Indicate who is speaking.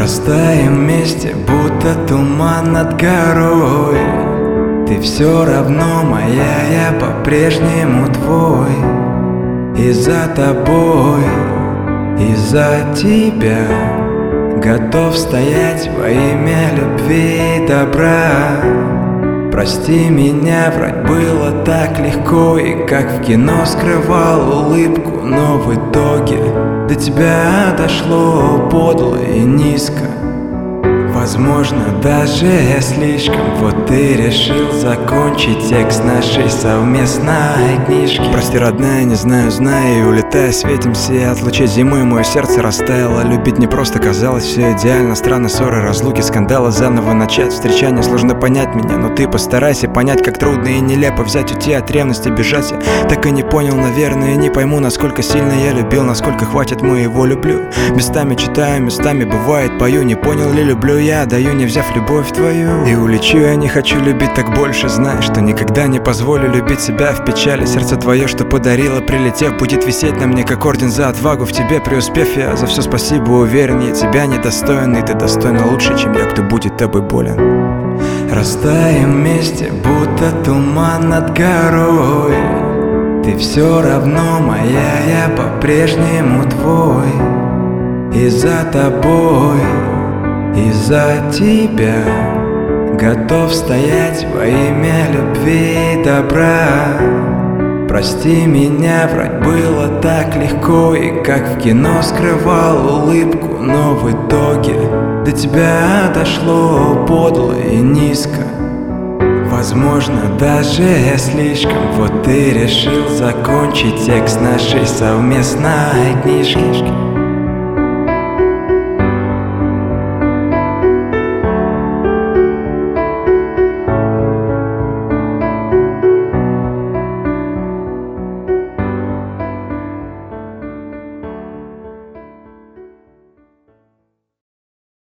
Speaker 1: Растаем вместе, будто туман над горой. Ты все равно моя, я по-прежнему твой. И за тобой, и за тебя готов стоять во имя любви и добра. Прости меня, врать было так легко, и как в кино скрывал улыбку, но в итоге до тебя дошло подло и низко. Возможно, даже я слишком. Вот ты решил закончить текст нашей совместной книжки.
Speaker 2: Прости, родная, не знаю, знаю, и улетая, светимся от лучей зимы. Мое сердце растаяло, любить не просто казалось. Все идеально, странные ссоры, разлуки, скандалы, заново начать встречание. Сложно понять меня, но ты постарайся понять, как трудно и нелепо взять уйти от ревности, бежать. Я так и не понял, наверное, не пойму, насколько сильно я любил, насколько хватит моего люблю. Местами читаю, местами бывает пою, не понял ли люблю я, даю, не взяв любовь твою. И улечу, я не хочу любить так больше. Знай, что никогда не позволю любить себя в печали. Сердце твое, что подарило, прилетев, будет висеть на мне, как орден за отвагу. В тебе преуспев, я за все спасибо уверен. Я тебя недостоин, и ты достойна лучше, чем я, кто будет тобой болен.
Speaker 1: Растаем вместе, будто туман над горой. Ты все равно моя, я по-прежнему твой. И за тобой, и за тебя готов стоять во имя любви и добра. Прости меня, врать было так легко, и как в кино скрывал улыбку, но в итоге до тебя дошло подло и низко. Возможно, даже я слишком. Вот ты решил закончить текст нашей совместной книжки.